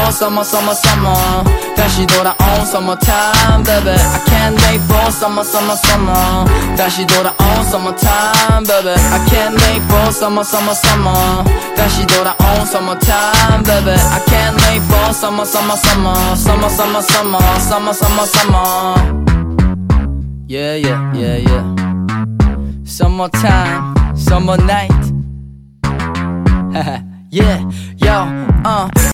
for summer, summer, summer. 다시 돌아온 summertime, baby. I can't wait for summer, summer, summer. 다시 돌아온 summertime, baby. I can't wait for summer, summer, summer. 다시 돌아온 summertime, baby. I can't wait for summer, summer, summer. Summer, summer, summer. Summer, summer, summer. Yeah, yeah, yeah, yeah. Summertime, summer night. Yeah, yo,